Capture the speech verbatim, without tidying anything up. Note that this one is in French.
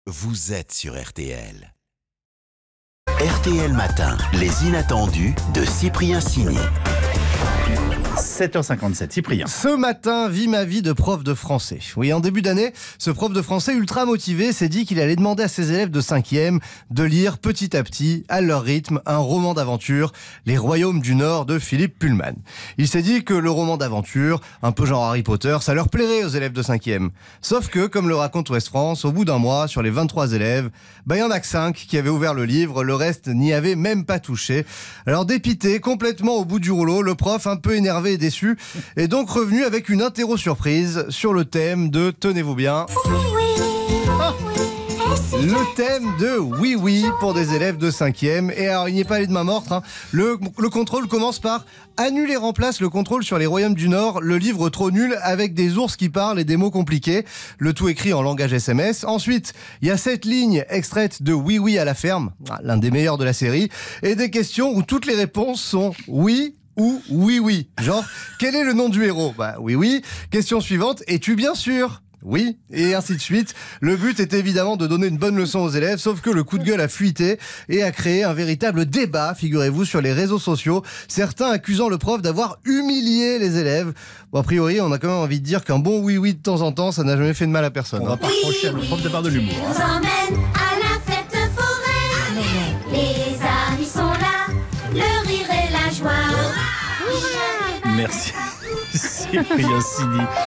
vous êtes sur R T L. R T L Matin, les inattendus de Cyprien Signy. sept heures cinquante-sept, Cyprien. Ce matin, vit ma vie de prof de français. Oui, en début d'année, ce prof de français ultra motivé s'est dit qu'il allait demander à ses élèves de cinquième de lire petit à petit, à leur rythme, un roman d'aventure, Les Royaumes du Nord de Philippe Pullman. Il s'est dit que le roman d'aventure, un peu genre Harry Potter, ça leur plairait aux élèves de cinquième. Sauf que, comme le raconte Ouest France, au bout d'un mois, sur les vingt-trois élèves, bah, il y en a que cinq qui avaient ouvert le livre, le reste n'y avait même pas touché. Alors dépité, complètement au bout du rouleau, le prof, un peu énervé et déçu, est donc revenu avec une interro surprise sur le thème de, tenez-vous bien, le thème de Oui Oui pour des élèves de cinquième. Et alors il n'y est pas allé de main morte, hein. le, le contrôle commence par annuler remplace le contrôle sur les Royaumes du Nord, le livre trop nul avec des ours qui parlent et des mots compliqués, le tout écrit en langage S M S. Ensuite, il y a cette ligne extraite de Oui Oui à la ferme, l'un des meilleurs de la série, et des questions où toutes les réponses sont oui ou oui oui. Genre, quel est le nom du héros? Bah oui oui. Question suivante, es-tu bien sûr? Oui, et ainsi de suite. Le but est évidemment de donner une bonne leçon aux élèves, sauf que le coup de gueule a fuité et a créé un véritable débat, figurez-vous, sur les réseaux sociaux. Certains accusant le prof d'avoir humilié les élèves. Bon, a priori, on a quand même envie de dire qu'un bon oui-oui de temps en temps, ça n'a jamais fait de mal à personne. On va pas reprocher à le prof de part de l'humour. Nous emmène à la fête foraine. Les amis sont là, le rire et la joie. Merci, Cyprien Signy.